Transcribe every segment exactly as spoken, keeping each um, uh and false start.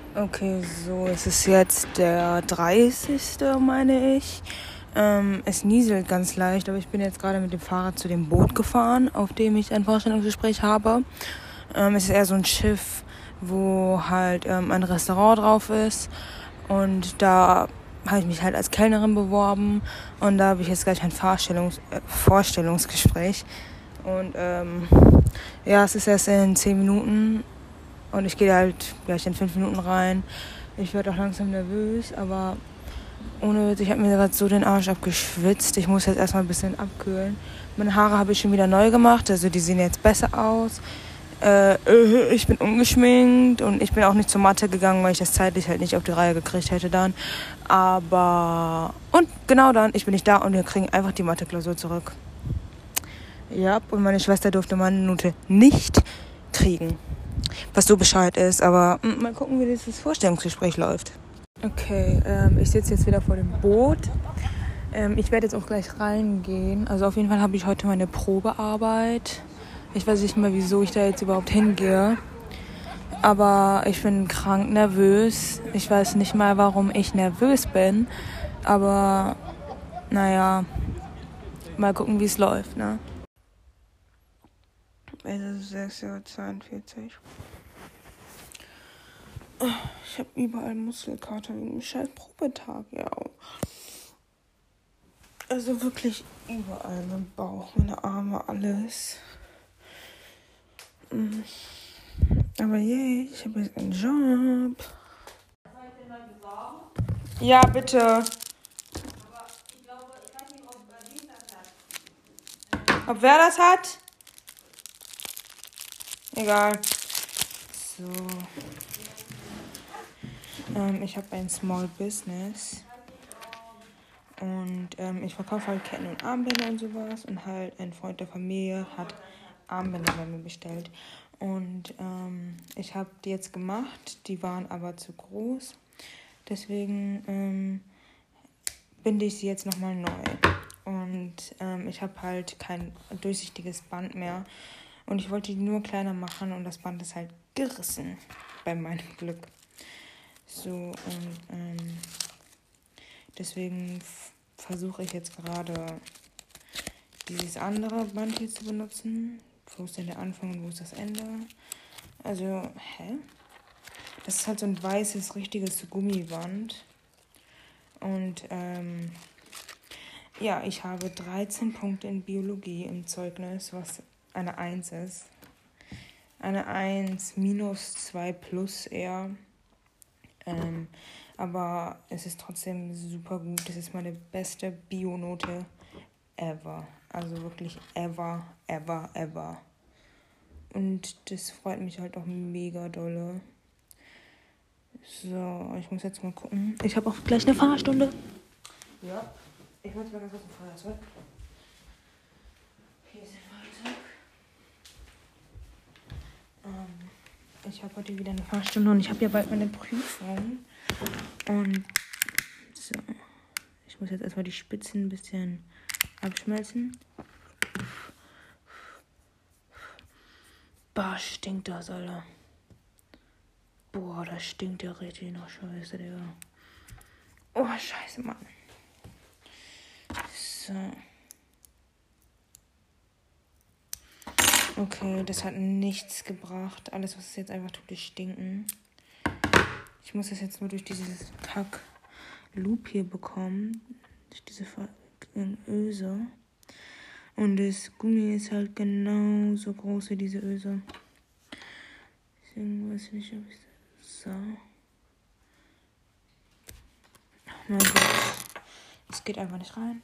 Okay, so, es ist jetzt der dreißigste, meine ich. Ähm, es nieselt ganz leicht, aber ich bin jetzt gerade mit dem Fahrrad zu dem Boot gefahren, auf dem ich ein Vorstellungsgespräch habe. Ähm, es ist eher so ein Schiff, wo halt ähm, ein Restaurant drauf ist. Und da habe ich mich halt als Kellnerin beworben. Und da habe ich jetzt gleich ein Vorstellungs- äh, Vorstellungsgespräch. Und ähm, ja, es ist erst in zehn Minuten. Und ich gehe halt gleich in fünf Minuten rein. Ich werde auch langsam nervös, aber ohne Witz, ich habe mir gerade so den Arsch abgeschwitzt. Ich muss jetzt erstmal ein bisschen abkühlen. Meine Haare habe ich schon wieder neu gemacht, also die sehen jetzt besser aus. Äh, ich bin ungeschminkt und ich bin auch nicht zur Mathe gegangen, weil ich das zeitlich halt nicht auf die Reihe gekriegt hätte dann. Aber, und genau dann, ich bin nicht da und wir kriegen einfach die Mathe-Klausur zurück. Ja, und meine Schwester durfte meine Note nicht kriegen. Was so Bescheid ist, aber mh, mal gucken, wie dieses Vorstellungsgespräch läuft. Okay, ähm, ich sitze jetzt wieder vor dem Boot. Ähm, ich werde jetzt auch gleich reingehen. Also auf jeden Fall habe ich heute meine Probearbeit. Ich weiß nicht mehr, wieso ich da jetzt überhaupt hingehe. Aber ich bin krank nervös. Ich weiß nicht mal, warum ich nervös bin. Aber naja, mal gucken, wie es läuft, ne? Es ist sechs Uhr zweiundvierzig. Ich habe überall Muskelkater wegen dem scheiß Probetag, ja. Also wirklich überall, mein Bauch, meine Arme, alles. Aber yay, ich habe jetzt einen Job. Ja, bitte. Aber ich glaube, ich weiß nicht, ob Berlin das hat. Ob wer das hat? Egal. So. Ähm, ich habe ein Small Business. Und ähm, ich verkaufe halt Ketten und Armbänder und sowas. Und halt ein Freund der Familie hat Armbänder bei mir bestellt. Und ähm, ich habe die jetzt gemacht. Die waren aber zu groß. Deswegen ähm, binde ich sie jetzt nochmal neu. Und ähm, ich habe halt kein durchsichtiges Band mehr. Und ich wollte die nur kleiner machen. Und das Band ist halt gerissen. Bei meinem Glück. So, und ähm, deswegen f- versuche ich jetzt gerade dieses andere Band hier zu benutzen. Wo ist denn der Anfang und wo ist das Ende? Also, hä? Das ist halt so ein weißes, richtiges Gummiband. Und ähm, ja, ich habe dreizehn Punkte in Biologie im Zeugnis, was eine eins ist. Eine eins minus zwei plus eher. Ähm, aber es ist trotzdem super gut. Das ist meine beste Bio-Note ever. Also wirklich ever, ever, ever. Und das freut mich halt auch mega dolle. So, ich muss jetzt mal gucken. Ich habe auch gleich eine Fahrstunde. Ja, ich wollte mal ganz kurz ein Feuerzeug. Hier ist ein Feuerzeug. Ähm, ich habe heute wieder eine Fahrstunde und ich habe ja bald meine Prüfung. Und so, ich muss jetzt erstmal die Spitzen ein bisschen abschmelzen. Boah, stinkt das, Alter. Boah, das stinkt ja richtig nach Scheiße, Digga. Oh, scheiße, Mann. So. Okay, das hat nichts gebracht. Alles, was es jetzt einfach tut, ist stinken. Ich muss das jetzt nur durch dieses Kack-Loop hier bekommen. Durch diese Öse. Und das Gummi ist halt genauso groß wie diese Öse. Deswegen weiß ich nicht, ob ich das... So. Oh mein Gott. Es geht einfach nicht rein.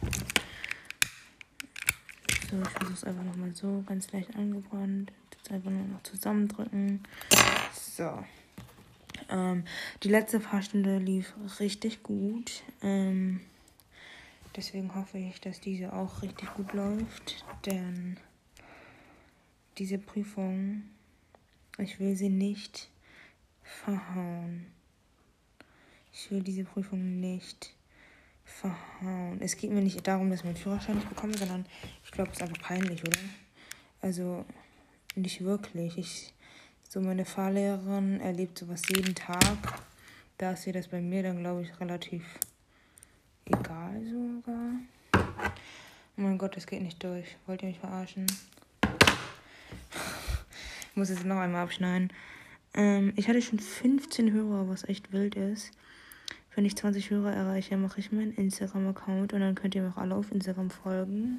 So, ich versuche es einfach nochmal so, ganz leicht angebrannt. Jetzt einfach nur noch zusammendrücken. So. Ähm, die letzte Fahrstunde lief richtig gut. Ähm, deswegen hoffe ich, dass diese auch richtig gut läuft. Denn diese Prüfung, ich will sie nicht verhauen. Ich will diese Prüfung nicht verhauen. Es geht mir nicht darum, dass ich meinen Führerschein nicht bekomme, sondern ich glaube, es ist einfach peinlich, oder? Also, nicht wirklich. Ich So, meine Fahrlehrerin erlebt sowas jeden Tag. Da ist ihr das bei mir dann, glaube ich, relativ egal sogar. Oh mein Gott, das geht nicht durch. Wollt ihr mich verarschen? Ich muss jetzt noch einmal abschneiden. Ähm, ich hatte schon fünfzehn Hörer, was echt wild ist. Wenn ich zwanzig Hörer erreiche, mache ich meinen Instagram-Account und dann könnt ihr mir auch alle auf Instagram folgen.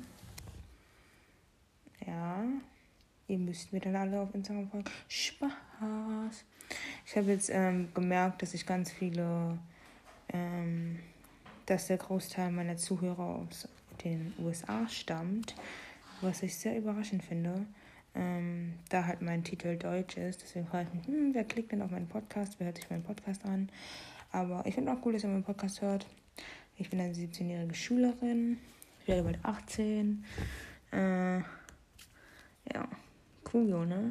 Ja, ihr müsst mir dann alle auf Instagram folgen. Spaß. Ich habe jetzt ähm, gemerkt, dass ich ganz viele, ähm, dass der Großteil meiner Zuhörer aus den U S A stammt, was ich sehr überraschend finde. Ähm, da halt mein Titel Deutsch ist. Deswegen frage ich mich, hm, wer klickt denn auf meinen Podcast? Wer hört sich meinen Podcast an? Aber ich finde auch cool, dass ihr meinen Podcast hört. Ich bin eine siebzehnjährige Schülerin. Ich werde bald achtzehn. Äh, ja, cool, ne?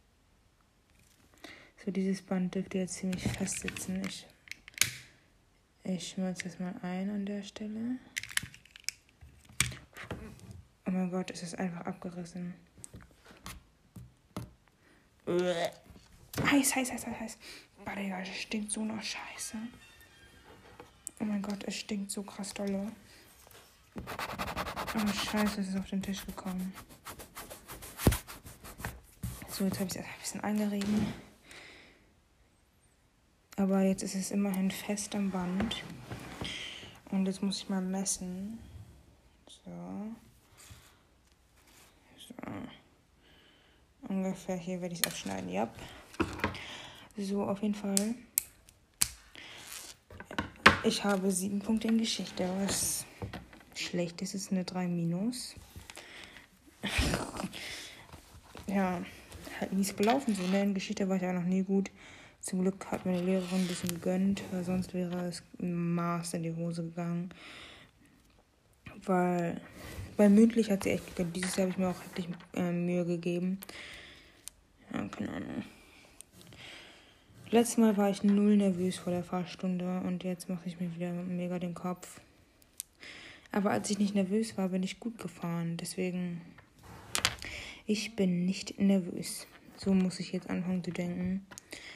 So, dieses Band dürfte jetzt ziemlich fest sitzen. Ich, ich schmeiße das mal ein an der Stelle. Oh mein Gott, es ist einfach abgerissen. Heiß, heiß, heiß, heiß, heiß. Boah, Digga, es stinkt so nach Scheiße. Oh mein Gott, es stinkt so krass dolle. Oh Scheiße, es ist auf den Tisch gekommen. So, jetzt habe ich es erst ein bisschen eingerieben. Aber jetzt ist es immerhin fest am Band. Und jetzt muss ich mal messen. So. So. Ungefähr hier werde ich es abschneiden, ja. So, auf jeden Fall. Ich habe sieben Punkte in Geschichte, was schlecht ist, ist eine drei minus. Ja, halt mies gelaufen so, ne? In Geschichte war ich auch noch nie gut. Zum Glück hat meine Lehrerin ein bisschen gegönnt, weil sonst wäre es im Maß in die Hose gegangen. Weil, weil mündlich hat sie echt gegönnt. Dieses Jahr habe ich mir auch heftig äh, Mühe gegeben. Ja, keine Ahnung. Letztes Mal war ich null nervös vor der Fahrstunde und jetzt mache ich mir wieder mega den Kopf. Aber als ich nicht nervös war, bin ich gut gefahren. Deswegen, ich bin nicht nervös. So muss ich jetzt anfangen zu denken.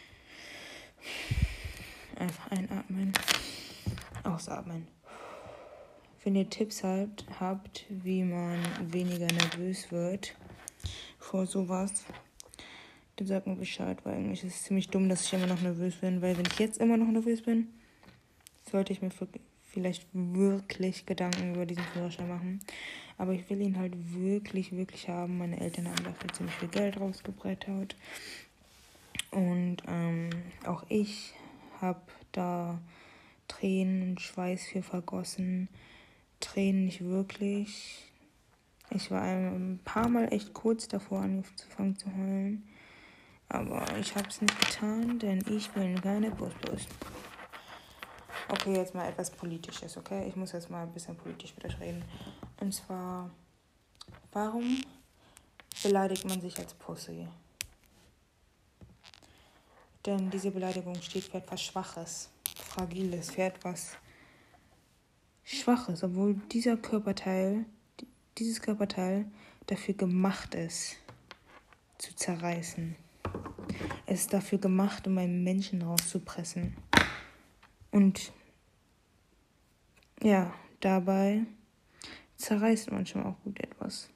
Einfach einatmen, ausatmen. Wenn ihr Tipps habt, habt, wie man weniger nervös wird vor sowas, dann sagt mir Bescheid, weil eigentlich ist es ziemlich dumm, dass ich immer noch nervös bin, weil wenn ich jetzt immer noch nervös bin, sollte ich mir vielleicht wirklich Gedanken über diesen Führerschein machen. Aber ich will ihn halt wirklich, wirklich haben. Meine Eltern haben dafür ziemlich viel Geld rausgebrettert. Und ähm, auch ich habe da Tränen und Schweiß für vergossen. Tränen nicht wirklich. Ich war ein paar Mal echt kurz davor, angefangen zu heulen. Aber ich habe es nicht getan, denn ich bin keine Busbus. Okay, jetzt mal etwas Politisches, okay? Ich muss jetzt mal ein bisschen politisch mit euch reden. Und zwar, warum beleidigt man sich als Pussy? Denn diese Beleidigung steht für etwas Schwaches, Fragiles, für etwas Schwaches, obwohl dieser Körperteil, dieses Körperteil dafür gemacht ist, zu zerreißen. Es ist dafür gemacht, um einen Menschen rauszupressen. Und ja, dabei zerreißt man schon auch gut etwas.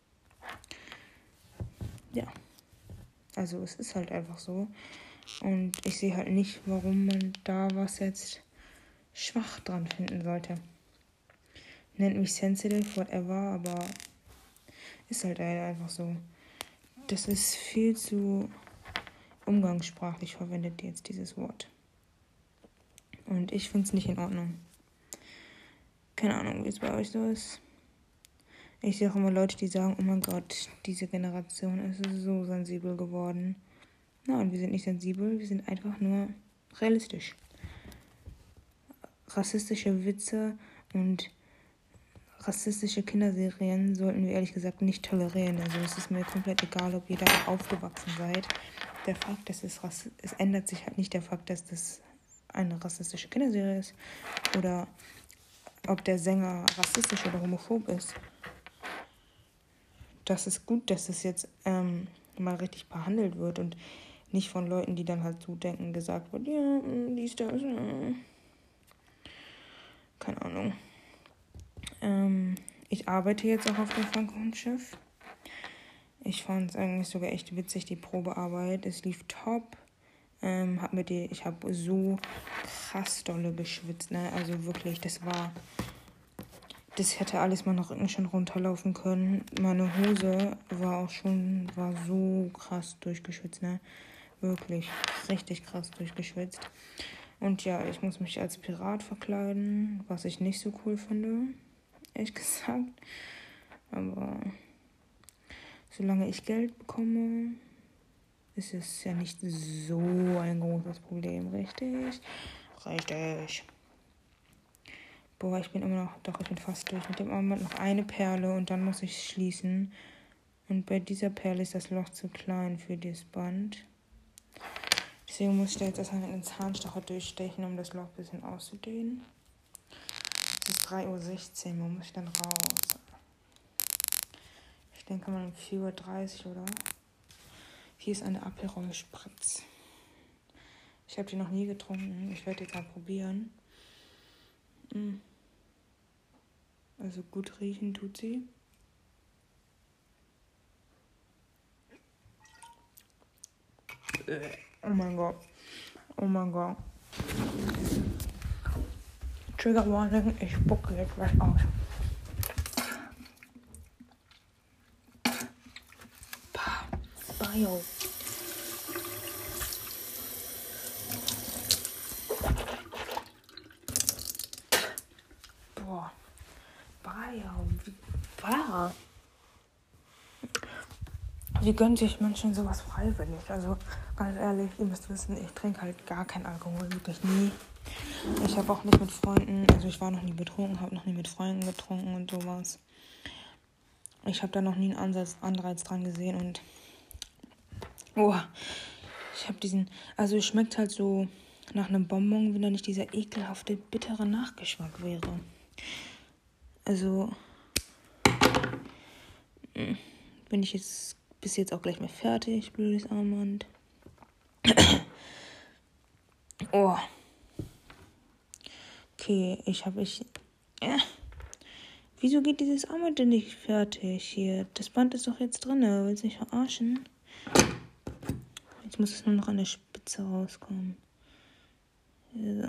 Ja, also es ist halt einfach so. Und ich sehe halt nicht, warum man da was jetzt schwach dran finden sollte. Nennt mich sensitive, whatever, aber ist halt einfach so. Das ist viel zu umgangssprachlich verwendet jetzt, dieses Wort. Und ich finde es nicht in Ordnung. Keine Ahnung, wie es bei euch so ist. Ich sehe auch immer Leute, die sagen, oh mein Gott, diese Generation ist so sensibel geworden. Nein, wir sind nicht sensibel, wir sind einfach nur realistisch. Rassistische Witze und rassistische Kinderserien sollten wir ehrlich gesagt nicht tolerieren. Also es ist mir komplett egal, ob ihr da aufgewachsen seid. Der Fakt, dass es, Rass- es ändert sich halt nicht der Fakt, dass das eine rassistische Kinderserie ist oder ob der Sänger rassistisch oder homophob ist. Das ist gut, dass das jetzt ähm, mal richtig behandelt wird und Nicht von Leuten, die dann halt so denken, gesagt wird, ja, dies, das, ja. Keine Ahnung. Ähm, ich arbeite jetzt auch auf dem Frankohund-Schiff. Ich fand es eigentlich sogar echt witzig, die Probearbeit. Es lief top. Ähm, hab mir die, ich habe so krass dolle geschwitzt, ne? Also wirklich, das war, das hätte alles mal nach Rücken schon runterlaufen können. Meine Hose war auch schon, war so krass durchgeschwitzt, ne? Wirklich richtig krass durchgeschwitzt. Und ja, ich muss mich als Pirat verkleiden, was ich nicht so cool finde, ehrlich gesagt. Aber solange ich Geld bekomme, ist es ja nicht so ein großes Problem, richtig? Richtig. Boah, ich bin immer noch, doch, ich bin fast durch. Mit dem Armband noch eine Perle und dann muss ich schließen. Und bei dieser Perle ist das Loch zu klein für das Band. Deswegen muss ich da jetzt erstmal mit einem Zahnstocher durchstechen, um das Loch ein bisschen auszudehnen. Es ist drei Uhr sechzehn, wo muss ich dann raus? Ich denke mal um vier Uhr dreißig, oder? Hier ist eine Aperol Spritz. Ich habe die noch nie getrunken. Ich werde jetzt mal probieren. Also gut riechen tut sie. Oh mein Gott. Oh mein Gott. Trigger Warning, ich spucke jetzt was aus. Bio. Boah. Bio. Wow. Wie gönnt sich Menschen sowas freiwillig? Also ganz ehrlich, ihr müsst wissen, ich trinke halt gar keinen Alkohol, wirklich nie. Ich habe auch nicht mit Freunden, also ich war noch nie betrunken, habe noch nie mit Freunden getrunken und sowas. Ich habe da noch nie einen Ansatz, Anreiz dran gesehen und oh, ich habe diesen, also es schmeckt halt so nach einem Bonbon, wenn da nicht dieser ekelhafte, bittere Nachgeschmack wäre. Also bin ich jetzt bis jetzt auch gleich mal fertig, blödes Armband. Oh. Okay, ich habe ich. Äh. Wieso geht dieses Armband denn nicht fertig hier? Das Band ist doch jetzt drin, willst du mich verarschen? Jetzt muss es nur noch an der Spitze rauskommen. So.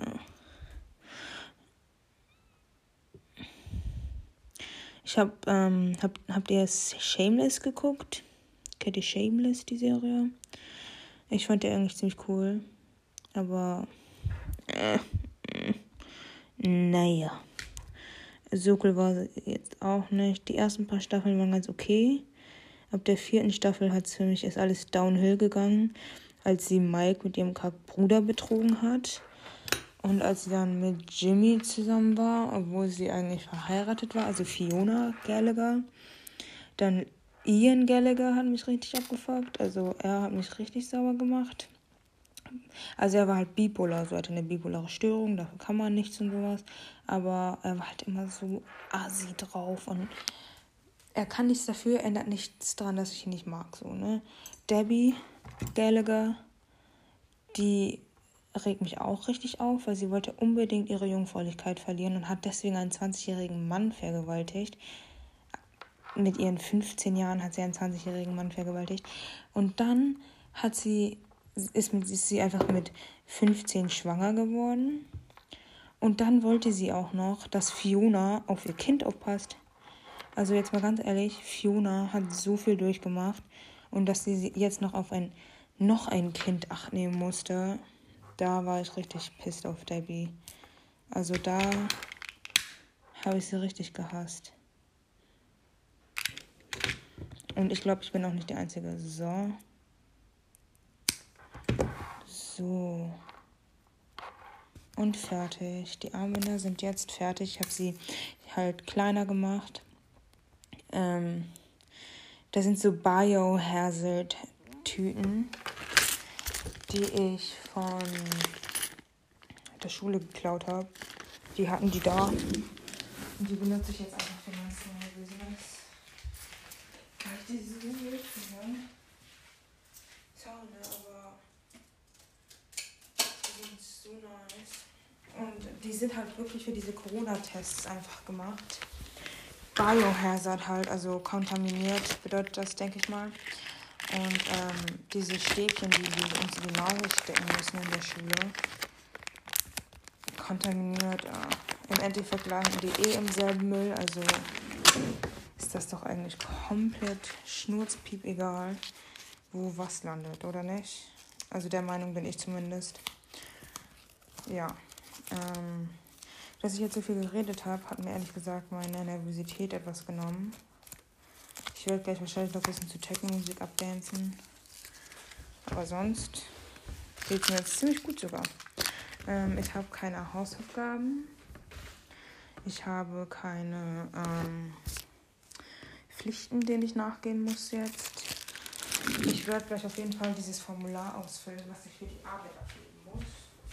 Ich hab, ähm, hab, habt ihr Shameless geguckt? Kennt ihr Shameless, die Serie? Ich fand die eigentlich ziemlich cool. Aber, äh, äh, naja. So cool war sie jetzt auch nicht. Die ersten paar Staffeln waren ganz okay. Ab der vierten Staffel hat es für mich ist alles downhill gegangen, als sie Mike mit ihrem Bruder betrogen hat. Und als sie dann mit Jimmy zusammen war, obwohl sie eigentlich verheiratet war, also Fiona Gallagher. Dann Ian Gallagher hat mich richtig abgefuckt. Also er hat mich richtig sauer gemacht. Also er war halt bipolar, so hatte eine bipolare Störung, dafür kann man nichts und sowas. Aber er war halt immer so assi drauf und er kann nichts dafür, ändert nichts daran, dass ich ihn nicht mag, so, ne. Debbie Gallagher, die regt mich auch richtig auf, weil sie wollte unbedingt ihre Jungfräulichkeit verlieren und hat deswegen einen zwanzigjährigen Mann vergewaltigt. Mit ihren fünfzehn Jahren hat sie einen zwanzigjährigen Mann vergewaltigt. Und dann hat sie, ist, mit, ist sie einfach mit fünfzehn schwanger geworden. Und dann wollte sie auch noch, dass Fiona auf ihr Kind aufpasst. Also jetzt mal ganz ehrlich, Fiona hat so viel durchgemacht. Und dass sie jetzt noch auf ein, noch ein Kind Acht nehmen musste, da war ich richtig pissed auf Debbie. Also da habe ich sie richtig gehasst. Und ich glaube, ich bin auch nicht die Einzige. So. So. Und fertig. Die Armbänder sind jetzt fertig. Ich habe sie halt kleiner gemacht. Ähm, da sind so Biohazard-Tüten, die ich von der Schule geklaut habe. Die hatten die da. Und die benutze ich jetzt einfach für mein Business. Kann ich die so nutzen, ne? Sorry, aber nice. Und die sind halt wirklich für diese Corona-Tests einfach gemacht. Biohazard halt, also kontaminiert bedeutet das, denke ich mal. Und ähm, diese Stäbchen, die wir uns in die Nase stecken müssen in der Schule, kontaminiert. Äh, Im Endeffekt landen die eh im selben Müll, also ist das doch eigentlich komplett schnurzpiep egal, wo was landet, oder nicht? Also der Meinung bin ich zumindest. Ja, ähm, dass ich jetzt so viel geredet habe, hat mir ehrlich gesagt meine Nervosität etwas genommen. Ich werde gleich wahrscheinlich noch ein bisschen zu Techno-Musik abdancen. Aber sonst geht es mir jetzt ziemlich gut sogar. Ähm, ich habe keine Hausaufgaben. Ich habe keine ähm, Pflichten, denen ich nachgehen muss jetzt. Ich werde gleich auf jeden Fall dieses Formular ausfüllen, was ich für die Arbeit abgeben muss.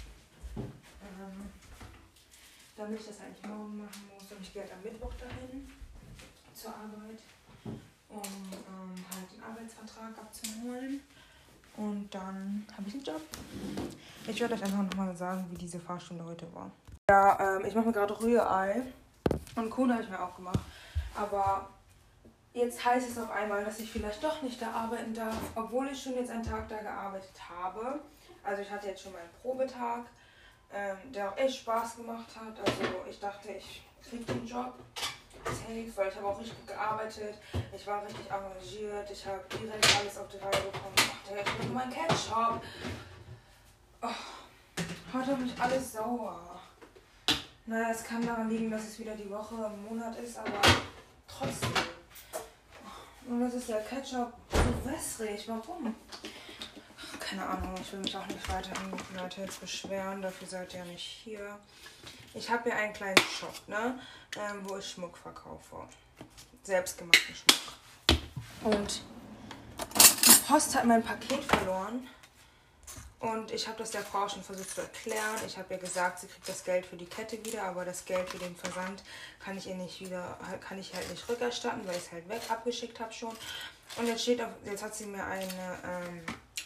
Ähm, damit ich das eigentlich morgen machen muss. Und ich gehe halt am Mittwoch dahin zur Arbeit, um ähm, halt den Arbeitsvertrag abzuholen. Und dann habe ich einen Job. Ich werde euch einfach nochmal sagen, wie diese Fahrstunde heute war. Ja, ähm, ich mache mir gerade Rührei. Und Kohle habe ich mir auch gemacht. Aber jetzt heißt es auf einmal, dass ich vielleicht doch nicht da arbeiten darf, obwohl ich schon jetzt einen Tag da gearbeitet habe. Also ich hatte jetzt schon meinen Probetag, ähm, der auch echt Spaß gemacht hat. Also ich dachte, ich kriege den Job. Safe, weil ich habe auch richtig gut gearbeitet. Ich war richtig engagiert. Ich habe direkt alles auf die Reihe bekommen. Ach, der ich bin mein Ketchup. Oh, heute habe ich alles sauer. Naja, es kann daran liegen, dass es wieder die Woche im Monat ist, aber trotzdem. Und das ist der Ketchup so wässrig. Warum? Keine Ahnung, ich will mich auch nicht weiter an die Leute jetzt beschweren. Dafür seid ihr ja nicht hier. Ich habe hier einen kleinen Shop, ne, ähm, wo ich Schmuck verkaufe. Selbstgemachten Schmuck. Und die Post hat mein Paket verloren. Und ich habe das der Frau schon versucht zu erklären. Ich habe ihr gesagt, sie kriegt das Geld für die Kette wieder, aber das Geld für den Versand kann ich ihr nicht wieder, kann ich halt nicht rückerstatten, weil ich es halt weg abgeschickt habe schon. Und jetzt steht auf, jetzt hat sie mir eine, ähm,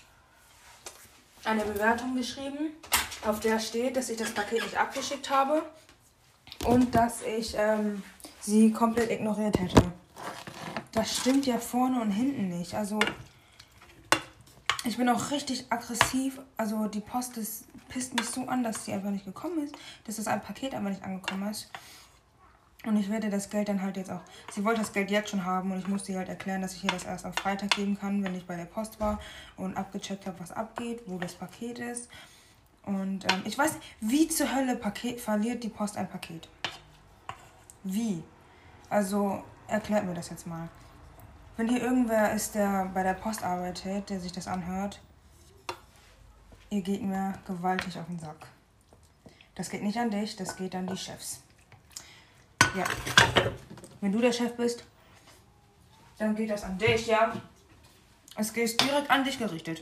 eine Bewertung geschrieben, auf der steht, dass ich das Paket nicht abgeschickt habe und dass ich ähm, sie komplett ignoriert hätte. Das stimmt ja vorne und hinten nicht. Also ich bin auch richtig aggressiv. Also die Post ist, pisst mich so an, dass sie einfach nicht gekommen ist, dass das ein Paket einfach nicht angekommen ist. Und ich werde das Geld dann halt jetzt auch... Sie wollte das Geld jetzt schon haben und ich musste ihr halt erklären, dass ich ihr das erst am Freitag geben kann, wenn ich bei der Post war und abgecheckt habe, was abgeht, wo das Paket ist. Und ähm, ich weiß nicht, wie zur Hölle Paket, verliert die Post ein Paket? Wie? Also erklärt mir das jetzt mal. Wenn hier irgendwer ist, der bei der Post arbeitet, der sich das anhört, ihr geht mir gewaltig auf den Sack. Das geht nicht an dich, das geht an die Chefs. Ja. Wenn du der Chef bist, dann geht das an dich, ja? Es geht direkt an dich gerichtet.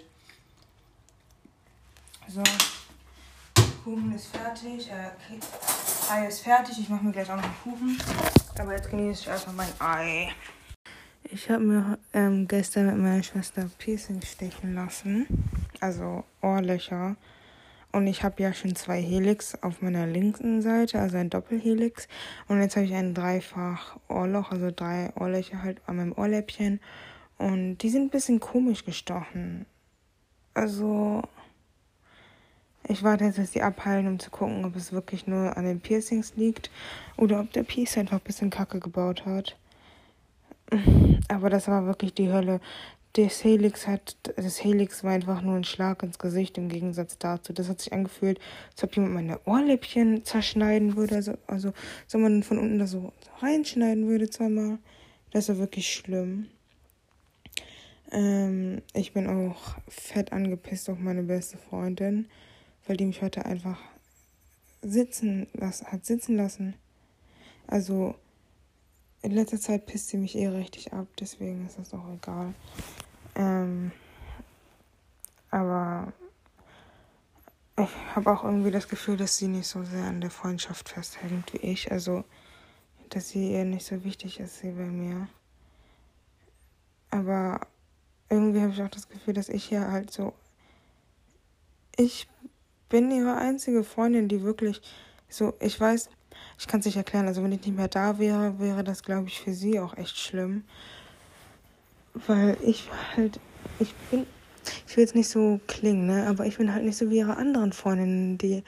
So. Kuchen ist fertig. Äh, Ei ist fertig. Ich mache mir gleich auch noch einen Kuchen. Aber jetzt genieße ich erstmal mein Ei. Ich habe mir ähm, gestern mit meiner Schwester Piercing stechen lassen. Also Ohrlöcher. Und ich habe ja schon zwei Helix auf meiner linken Seite, also ein Doppelhelix. Und jetzt habe ich ein dreifach Ohrloch, also drei Ohrlöcher halt an meinem Ohrläppchen. Und die sind ein bisschen komisch gestochen. Also ich warte jetzt, dass die abheilen, um zu gucken, ob es wirklich nur an den Piercings liegt oder ob der Piercer einfach ein bisschen Kacke gebaut hat. Aber das war wirklich die Hölle. Das Helix hat, das Helix war einfach nur ein Schlag ins Gesicht im Gegensatz dazu. Das hat sich angefühlt, als ob jemand meine Ohrläppchen zerschneiden würde. Also, also als ob man von unten da so reinschneiden würde zweimal. Das war wirklich schlimm. Ähm, ich bin auch fett angepisst auf meine beste Freundin, weil die mich heute einfach sitzen lassen, hat sitzen lassen. Also in letzter Zeit pisst sie mich eh richtig ab, deswegen ist das auch egal. Ähm, aber ich habe auch irgendwie das Gefühl, dass sie nicht so sehr an der Freundschaft festhängt wie ich. Also, dass sie ihr nicht so wichtig ist wie bei mir. Aber irgendwie habe ich auch das Gefühl, dass ich hier halt so... Ich bin ihre einzige Freundin, die wirklich so, ich weiß, ich kann es nicht erklären, also wenn ich nicht mehr da wäre, wäre das, glaube ich, für sie auch echt schlimm. Weil ich halt, ich bin, ich will jetzt nicht so klingen, ne, aber ich bin halt nicht so wie ihre anderen Freundinnen, die,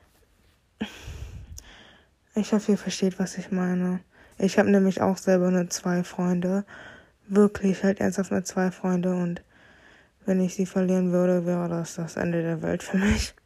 ich hoffe, ihr versteht, was ich meine. Ich habe nämlich auch selber nur zwei Freunde, wirklich halt ernsthaft nur zwei Freunde und wenn ich sie verlieren würde, wäre das das Ende der Welt für mich.